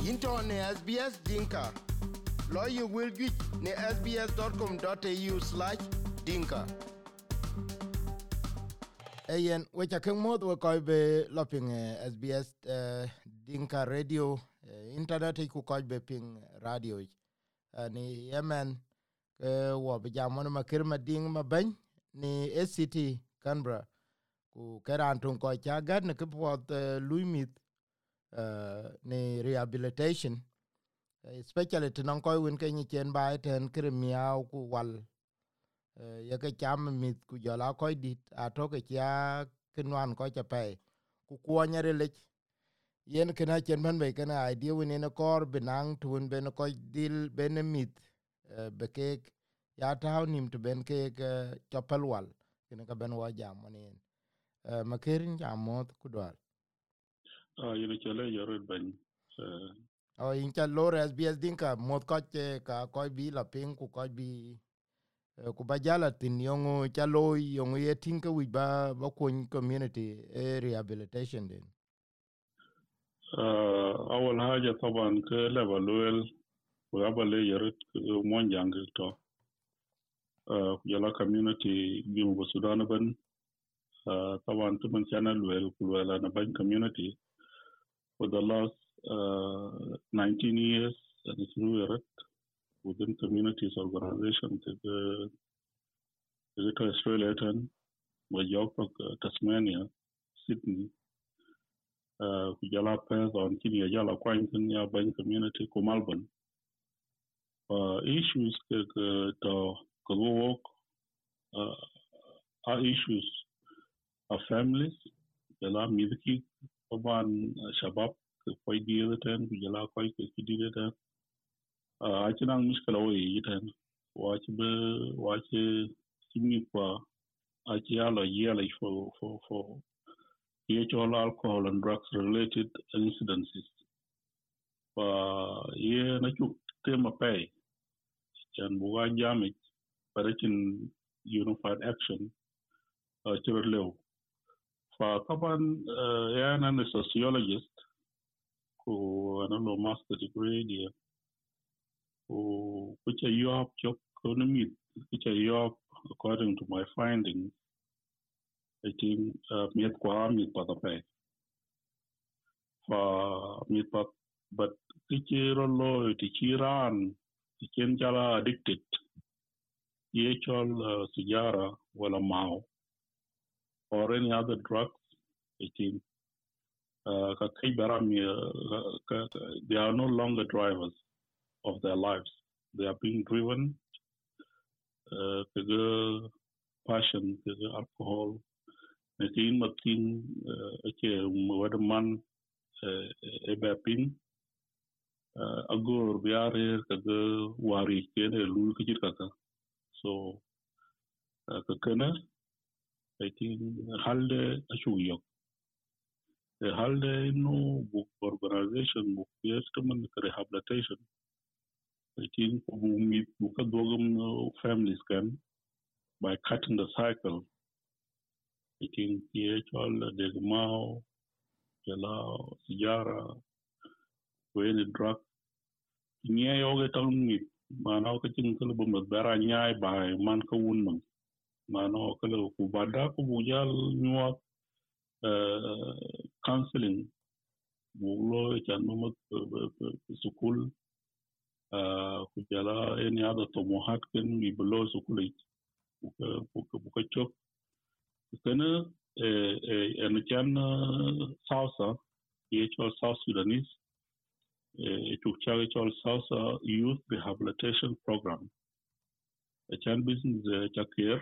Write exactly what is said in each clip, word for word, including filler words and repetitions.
into ne S B S Dinka. Lawyer will get ne sbs.com.au slash dinka. Ayen wecha keng mod we koy be loping S B S uh, Dinka radio uh, internet ku koy be ping radio ni yemen uh, wo be jamon ma kirma ding ma ben ni S C T Canberra ku keran tun ko chagat ne ku pot uh, luimit uh, ni rehabilitation uh, especially to koy win ke ni chen bai ten krimiao ku wal uh, ya ke cham mit ku jala koy dit atoke kya kinwan ko cha pe ku kwonyare lech yen kana chen ban be kana idea win in a kor benang tun ben ko dil benemit uh, be ke ya taw nim to ben ke uh, chapel wal kene ka ben wa jam monin uh, makerin jamot ku dwal ah yene chele yoro ben o in cha lor S B S Dinka mot ko che ka ko bi la ping ku ko bi ku bajala tin yongo cha loy yongo ye tinka wi ba ba kun community rehabilitation din ah awal haja taban ke level wel wa bale yoro mon jang to ah yala community bi mo Sudan ban ah taban to man channel wel ku wala na ban community for the last uh, nineteen years and it's new within communities organization to the to Australia and York, Tasmania, Sydney, uh, Kujala Perth on Kenya, Jala Quantin, Yaban community, ko Melbourne. Uh, issues to work uh, are issues of families. Jala Miziki, Oban Shabab, quite the other time, Kujala quite the other. Uh, I can miskala way it and watch the watch simi kwa achiala yearly for for for all alcohol and drugs related incidences. Uh, yeah, na chuk tema pay and buga jamit but in unified action uh chiro lew. For taban uh yeah, I'm a sociologist who I don't know master degree who which are your job economy which are your according to my findings I think uh me kwa me patape for me pat but kichiro lo tichiran tichen jala addicted yechol uh, sigara wala mao or any other drugs I think uh, they are no longer drivers of their lives. They are being driven uh, to the passion, to the alcohol. I think Martin, okay, what a man, a bapin, a go, we are here, the wari, a lulkaka. So, Kakana, I think, Halde, a shuyok. The Halde, no book organization, book, testament, rehabilitation. I think we meet families can by cutting the cycle. I think the actual the Mao, Jala, Sijara, when the drug. Nia yoga told me, Manao catching Kulubum Bara Nyai by Manka Woodman. Mano Kulu Kubada Kubujal New counseling, Bulo, Januma Sukul. Kujala any other Tomohat can be below Sukulit, Bukachok, Kana, and Chan Salsa, the actual South Sudanese, it took charge all Salsa Youth Rehabilitation Program. A Chan business Chakir,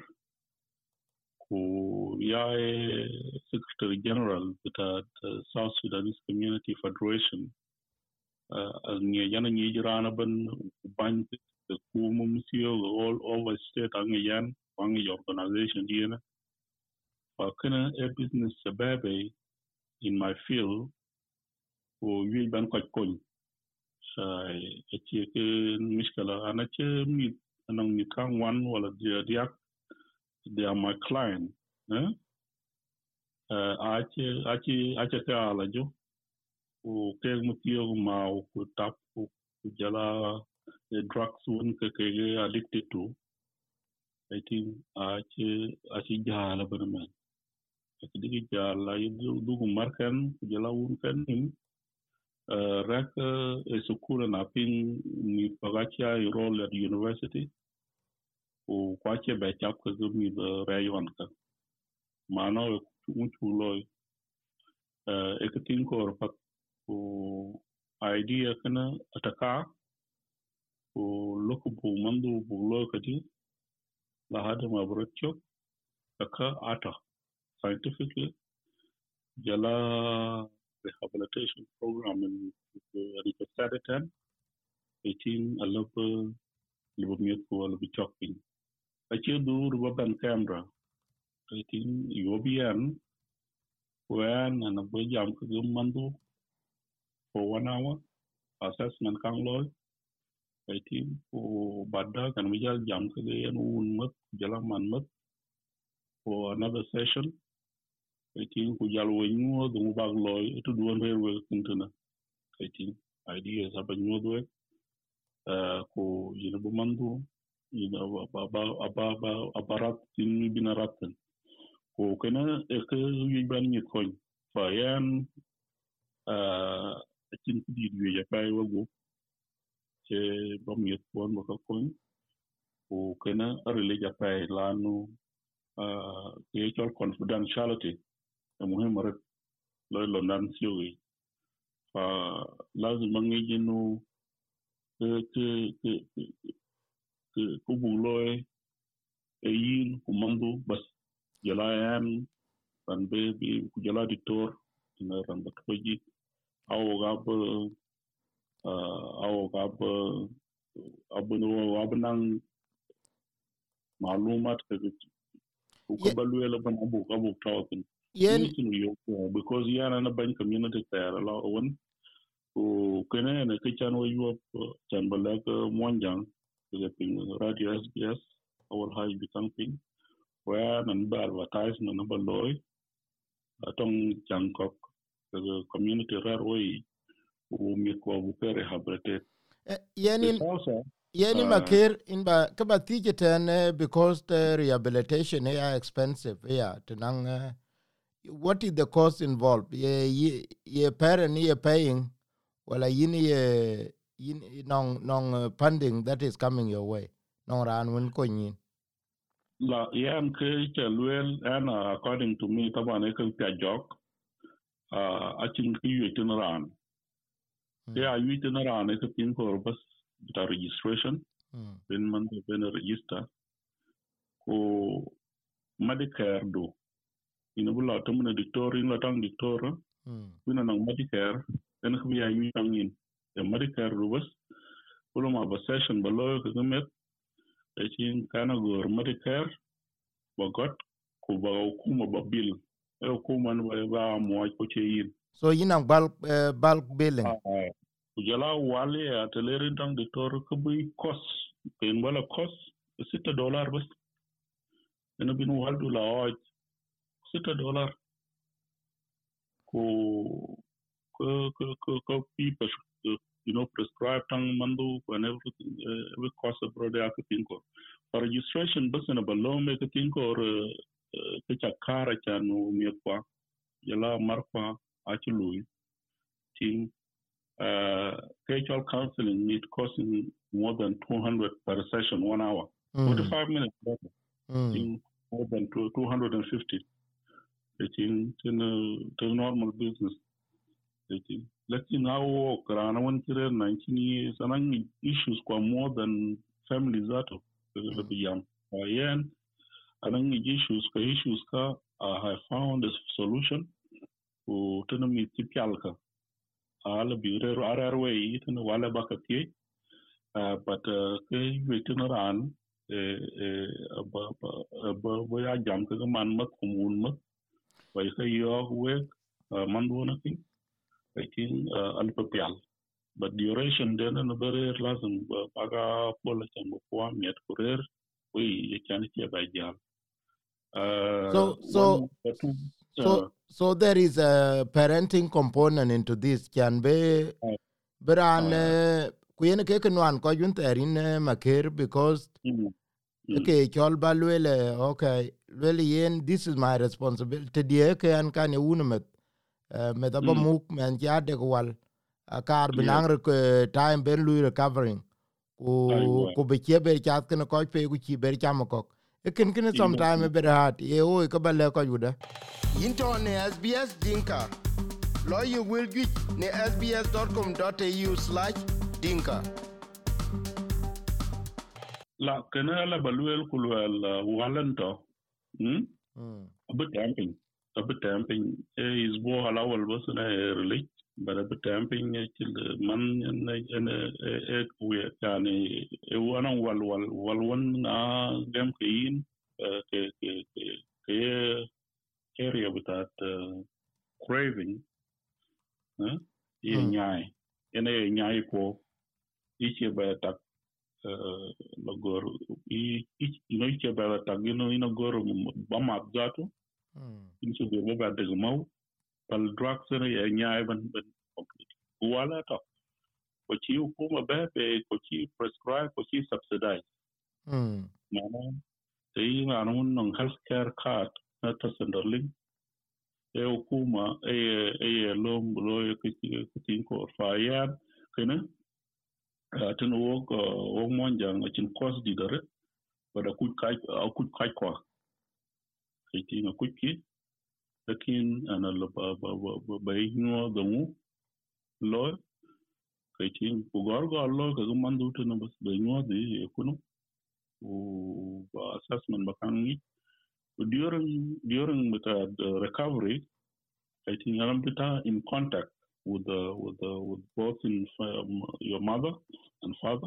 who Yae Secretary General with the South Sudanese Community Federation. As near Yana Nijiranaban, Bank, the Kumumsio, all over state, Angayan, Wangi organization, Diana. Fakana, a business baby in my field, who we ban quite coin. A chicken, Miskala, and a chair meet, and on the can one while they are my client. Ache, Ache, Ache, Alajo. o ke mutio ma o tap o jala the drugs one ke ke addicted to. I think ache ache jala bana ache digi jala yudu dugu markan jala un kan nim rak e sukula na pin ni pagacha role at university o kwache ba chap ka gumi the rayon ka mano muchu loy e ka tin ko pat o idea kana ataka o loko bu mandu bu lo kati la hada ma brocho aka ata scientifically jala rehabilitation program in the Saturday eighteen a level level miet ko level chopping achi du ruban camera eighteen yobian when and a bujam ko mandu for one hour assessment kang loy eighteen ko badda kan bijal jam ko yen un mat jala man mat for another session eighteen ko jal wenyu do bag loy to do railway tintuna eighteen ideas abanyo do ko yina bu mandu yina aba aba aparat tin binaratan ko kana e ke yuban ni ko fa yan a tin di di ya pay wago che bam yet bon ko ko ko kana arele ja pay lanu a ke chol confidentiality e muhim rek loy lo nan siwi fa lazim mangi jinu ke ke ke ko bu loy e yin ko mandu bas jala yan ban be bi ku jala dictor ina ran da toji awo gab awo gab abunu abnang malumat ke ku ko balu ela ban abu abu tawkin yen yo because yana na ban community there la won ko kene ne ke chan wo yo chan balak monjang the ping radio S B S our high become thing where nan ba advertise nan ba loy atong jangkok the community rare way who mi ko bu rehabilitate yenin yenin makir in ba ka ba tijeten because the rehabilitation is expensive yeah tenang uh, what is the cost involved ye ye, ye parent ye paying wala yin ye yin non non uh, funding that is coming your way non ran won ko yin la yan ke chalwel and uh, according to me tabane ke ta jok uh, I think you tin ran yeah you tin ran ke tin ko bas the registration when man when register ko Medicare do ina bula to mun dictor ina tang dictor ina nang Medicare en ko ya yu tang yin e Medicare do bas kulo ma ba session balo ko met e tin kana gor Medicare ba got ko ba ko ma ba bill e ko man ba ba mo ko che yin so yin ang bulk uh, bulk billing jala wale atelerin tang dictor ko bi cost en wala cost six dollars bas ina binu waldu la six dollars ko ko ko ko people you know prescribe tang mandu and everything uh, we cost of brother akatin ko for registration bus na ballo me katin ko or ke chakara chanu mi kwa yala marfa achului tin uh virtual counseling need costing more than two hundred per session one hour mm. forty-five minutes mm. more than two hundred fifty it's in in the normal business let's see now work around one hundred nineteen years and issues kwa more than families that of the young again and issues ka issues ka I have found a solution to to me tipialka ala biure arar way to wala bakati but ke witin ran eh ba ba ba ya jam ka man mat kumun mat wai ka yo we man do na tin I think uh, alpapial. But duration then and very lazim paga pola chango kwa miet kurer we you can see by jam. So so So, so there is a parenting component into this. Can be, but an kuyene ke kenwan ko yun terin maker because okay, chol ba lwele okay, lwele yen this is my responsibility. Die ke an kan unumet met aba muk men jade kwal akar benang re time ben lui recovering. Ku ku be chebe chat ken ko pe ku chi ber cham ko. Ekin kin sometime be hard. Ye o ko ba le ko yuda. Into ne S B S Dinka. Lawyer will get ne sbs.com.au slash dinka. La kena la baluel kulwel walento. Hmm? A bit camping. A bit camping is bo halawal was na relate. But a bit camping till man and a we can a one wal wal wal one na them clean area with that craving. Huh? Ye nyai. Ene nyai po. Ichi ba tak logor i no ichi ba tak you know ino gor bama zato. Inchi be ba de mau. Pal drugs ene ye nyai ban ban complete. Wala to. Ko chi hukuma ba be ko chi prescribe ko chi subsidize. Mm. Mama sai na nun non healthcare card na ta sandarling. E hukuma e e lom lo ke ke ko fa ya kene tin wo wo monjang chin cost di dare wada ku kai ku kai ko ke tin ku ki lakin ana lo ba ba ba no do mu lo ke tin ku gor go lo ke mandu to no bas be no di kuno u ba assessment ba kan ni during during the recovery I think I'm in contact with the with the with both in um, your mother and father.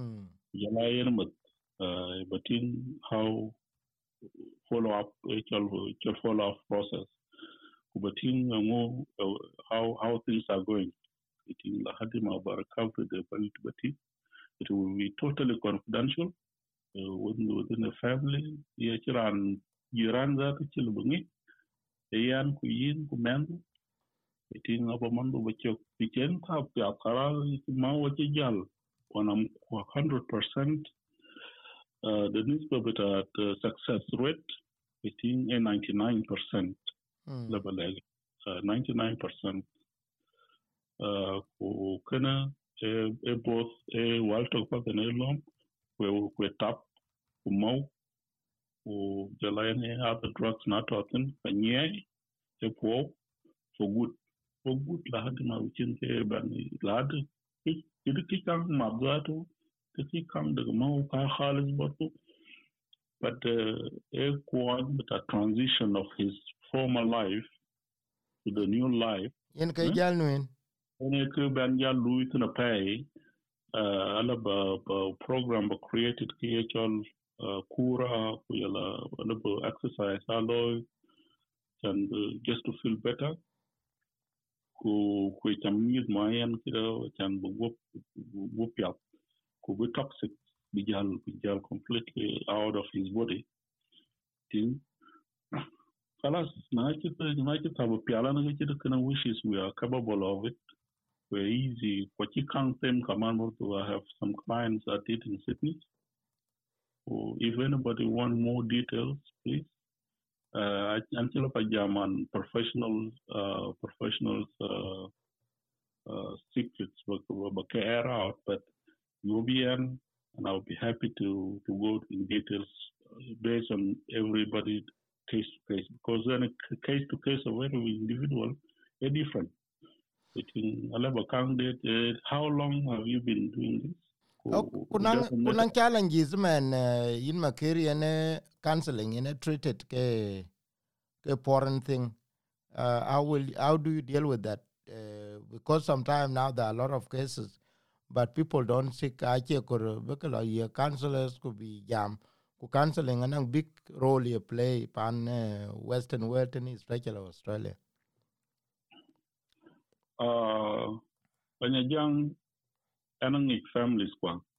Mm. Uh, but in how follow up actual follow up process. But in uh, how how things are going. It in the Hadima recovery the but it will be totally confidential uh, within within the family. Yeah, and you run that children. Ayan ku yin ku men itin aba mando bachok pichen ta pya kara ma wache jal wanam one hundred percent uh, the newspaper at uh, success rate itin a ninety-nine percent mm. level uh, ninety-nine percent uh, ku kana e, e both e walto pa kana lom we we tap ku mau ku jalaine other drugs not often kanye e po for good for good lahad ma wichin ke ban lahad it ki kam mabgato ki kam daga ma ka khalis barto but a quad but a transition of his former life to the new life yen ke jal nuin ene ke ban jal lui tna pay uh ala ba, ba program ba created ki actual uh, kura ku yala ala ba exercise alo and uh, just to feel better ku ku tamyiz mayan kida can bu wop yap ku be toxic bijal bijal completely out of his body tin kalas na kita na kita bu piala na kita kana wishes we are capable of it we're easy what you can't them command to have some clients that did in Sydney or if anybody want more details please uh until a German professionals uh professionals uh Uh, secrets but care out, but U B N, and I'll be happy to, to go in details based on everybody case to case, because then a case to case of every individual is different. Between a level candidate, uh, how long have you been doing this? Oh, kunang kunang challenges man uh, in makeri and counseling in a treated ke ke foreign thing. Uh, how will how do you deal with that? Uh, because sometimes now there are a lot of cases, but people don't seek. Actually, because your counselors could be jam. Counseling and a big role you play pan uh, Western world and especially Australia. Uh, when you're young, and families,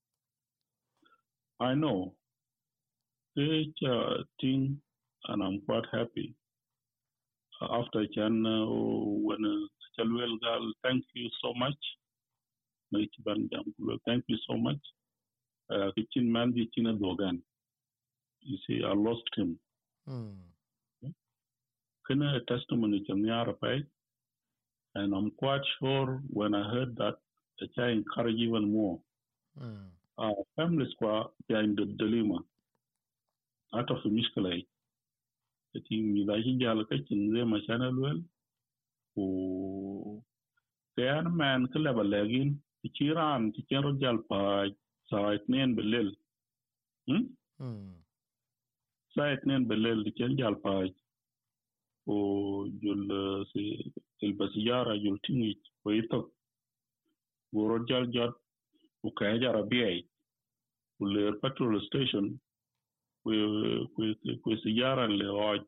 I know each uh, thing, and I'm quite happy. after Chan when Chalwell Gal, thank you so much. Thank you so much. Kitchen man the China Dogan. You see, I lost him. Can a testimony to me and I'm quite sure when I heard that I encourage even more. Mm. Our families were in the dilemma. Out of the Mishkalai. The team is like in Jalakachin, they my channel well. Who the man can have a legging, the Chiran, the Chero Jalpa, Site Nain Belil. Hm? Site Nain Belil, the Chen Jalpa. Oh, you'll see El Basiara, you'll think it. Wait up. Go Jal Jot, Ukaja Rabia. Will petrol station. We Siyara and Leroy.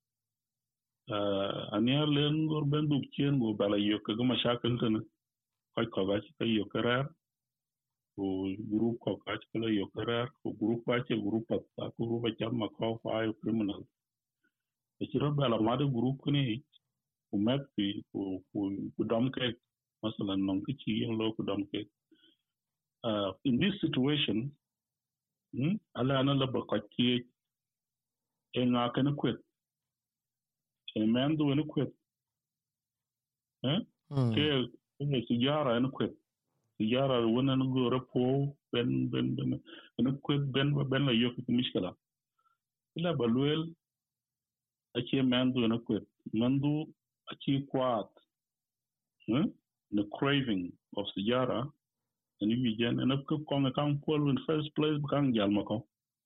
Ania Len or Benduk Chien go Bala Yokagama Shackleton, quite Kogachika Yokara, who group Kokachka Yokara, who group Pacha group of Takuruba Jamako, five criminals. The Chirabella Mother group who met who Domke, Masalan Nonkichi and local Domke. In this situation, Alana Labakaki. And I can quit. A man doing a quit. Eh? Okay, Sijara and quit. Sijara win and go repo, Ben Ben Ben and quit Ben Ben la Yok Mishkala. Ila Baluel, a chi man doing a quit. Mandu a chi quat. The craving of Sijara and you begin and a cook on the count in the first place become Jalmako.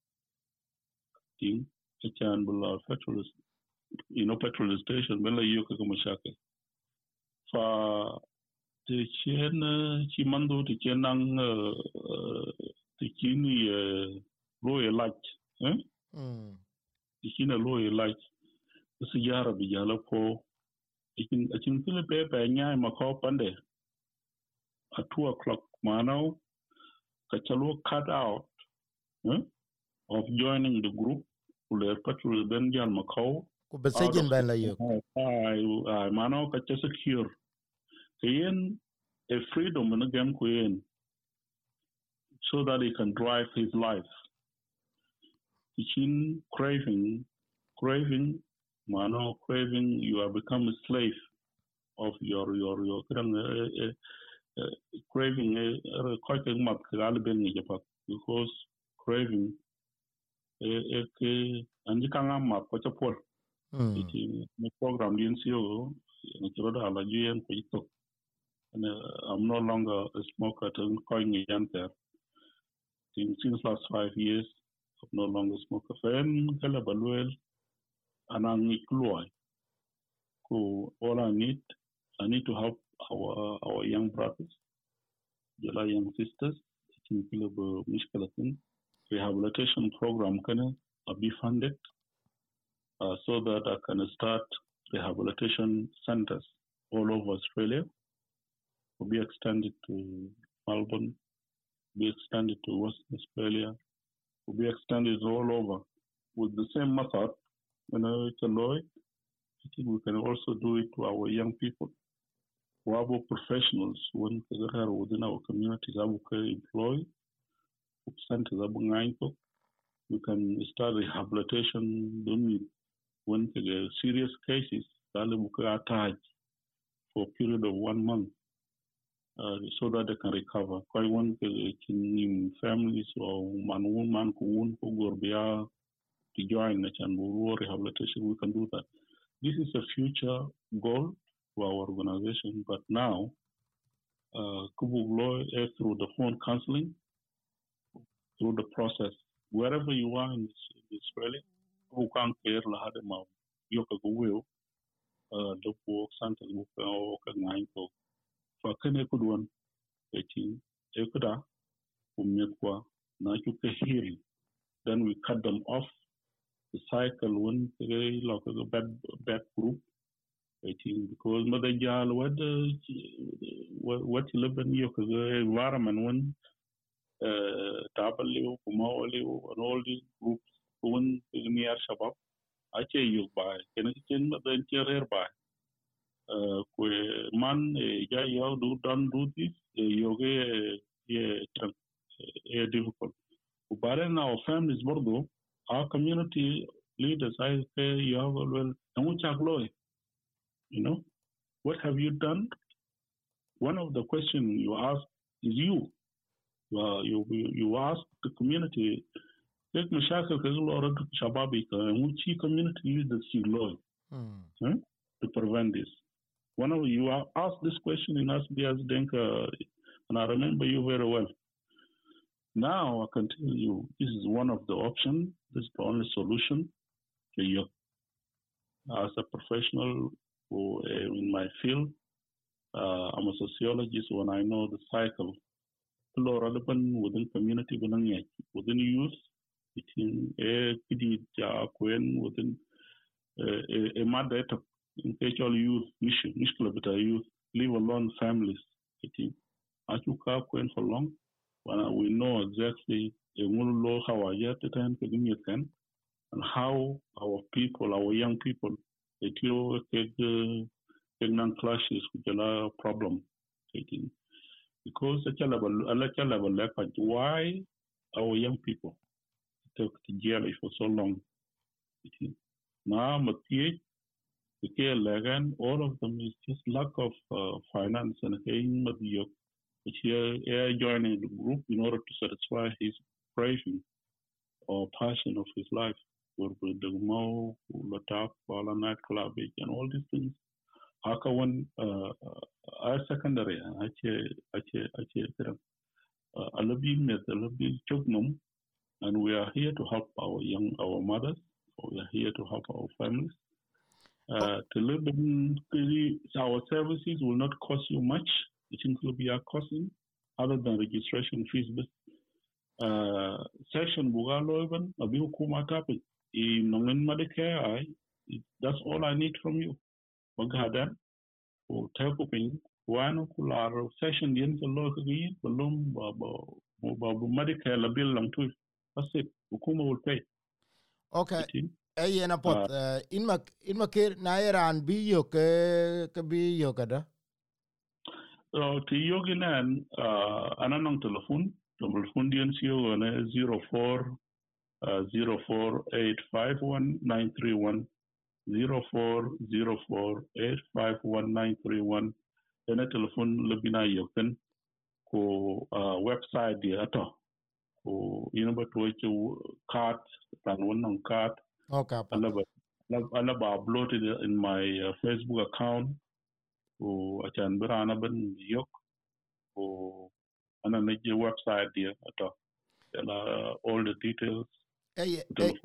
King, a chan below petrol. You know, petrol station, when you come shake. For the Chen Chimando, the Chenang, the Chini lawyer light, eh? The China lawyer light, the Sierra Bijala po. I can fill a paper and yam a cop under at two o'clock. Mano, Kachalo cut out of joining the group, who their petrol Benjan Macau. Besegin ban la yok. I mano ka secure. Kayen a freedom in the game queen so that he can drive his life. Teaching craving, craving, mano craving, you have become a slave of your your your uh, uh, craving uh, quite a map because craving and you can't map what a poor. The program didn't see you, and I'm no longer a smoker to coin a yanter. Since last five years, I'm no longer a smoker. Fan, Calabaluel, and I need Gloy. All I need, I need to help our our young brothers, our young sisters, in Mishkalatin. Rehabilitation program can be funded. Uh, so that I can start rehabilitation centers all over Australia. Will be extended to Melbourne, be extended to Western Australia, will be extended all over with the same method. You know, it's a law. I think we can also do it to our young people, who are professionals within our communities, are employed, centers. We can start rehabilitation. When the serious cases, are attached for a period of one month uh, so that they can recover. Quite one families or man, woman, who go to join the channel rehabilitation, we can do that. This is a future goal for our organization, but now, uh, through the phone counseling, through the process, wherever you are in Australia, who can't care lahadema yoka go uh the work center book or nine for for kene kudwan eighteen ekuda umekwa na chuke heal, then we cut them off the cycle one very like a bad bad group eighteen because mother jal what what you live in yoka environment one uh tabaliu kumawaliu and all these groups one near Shabab ache yu bai ken ken ma den cherer bai uh kwe man ja yo do don't do this yoge ye trans a difficult but in our families bordo our community leaders I say you have well and chaklo you know what have you done one of the questions you ask is you uh, you you ask the community take mashakil ke lo ro shababi ka muchi community leaders see law mm. huh? to prevent this one of you asked this question in S B S Denka and I remember you very well now I can tell you this is one of the options this is the only solution to you as a professional who, uh, in my field uh, I'm a sociologist when I know the cycle within community within youth between a P D within a mother in actual youth issue youth leave alone families Achuka Queen for long when we know exactly how I get the time to give you and how our people, our young people, they deal with the clashes with a problem. Because at a level, why our young people took to jail for so long? Now, all of them is just lack of uh, finance and paying which here joining the group in order to satisfy his craving or passion of his life. With the Mo, Latak, Bala Night Club, and all these things. Haka one uh secondary, Alabim, Alabim Chugnum, and we are here to help our young our mothers, we are here to help our families. Uh, to live in our services will not cost you much. It will be a costing other than registration fees. Uh, section Bugalo even Abihu Kumatapi in Nongan Medicare, that's all I need from you. Bagadan or Tapoping, one kular session the end of law again, Balum Medicare la bill long to that's it. Ukuma will pay. Okay. Ay na pot in mak in makir na iran bi yo ke ke bi yo kada. So to yoginan uh ananong telephone, telephone dian siyo na zero four zero four eight five one nine three one zero four zero four eight five one nine three one. Then a telephone lebina yoken ko website di ato ko you know but what you card and one on card. Okay. I love uploaded in my uh, Facebook account. Oh, I can be on a ben yok. Oh, and then the website there. At all, all the details. Hey, hey.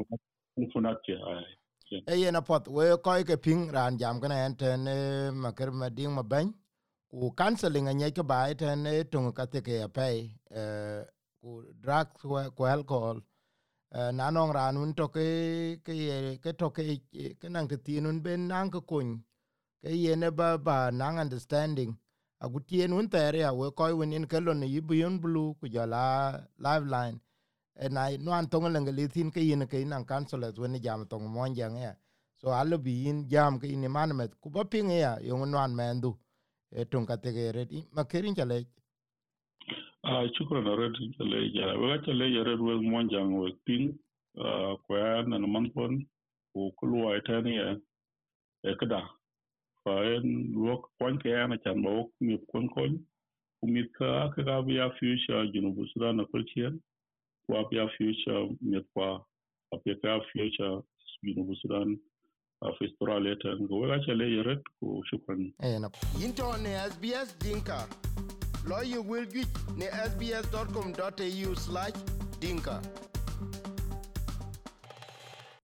Hey, na pot. We koi ke ping ran jam kana enten makar mading mabany. Ku canceling anya ke bai ten tung kate ke pay. Eh, ku drugs ku alcohol. Na nong ran un to ke ke ke to ke ke nang te tinun ben nang ke kun ke yene ba ba nang understanding agutien un teria we koy wen in kelon yi beyond blue ku jala liveline and I no an tong lang le tin ke yin ke nang counselors wen jam tong mon jang ya so allo bi in jam ke in manmet ku ba ping ya yo no an mendu e tong ka te ge red ma kerin chale Ah, chukran red chale ja. We got chale ja red wel monjang we ping uh kwa na manpon ku kulwa itani ya e kada. Fa en lok kwan ke ana chan ba ok mi kon kon ku mi ka ka ga bia future jinu busra na kulchen ku bia future mi kwa apia ka future jinu busra of Australia and go we got chale ja red ku shukran. e na into ne S B S dinka lo you will get ne s b s dot com dot a u slash dinka